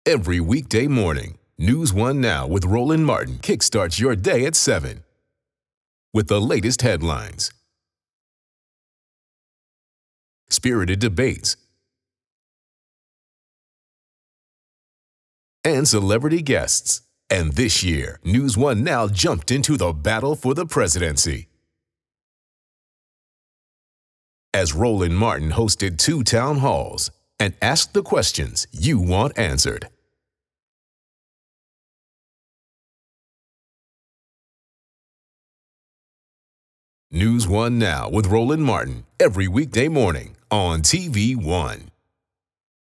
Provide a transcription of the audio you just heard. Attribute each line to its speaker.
Speaker 1: every weekday morning. News One Now with Roland Martin kickstarts your day at 7 with the latest headlines, spirited debates, and celebrity guests. And this year, News One Now jumped into the battle for the presidency, as Roland Martin hosted 2 town halls and asked the questions you want answered. News One Now with Roland Martin every weekday morning on TV One.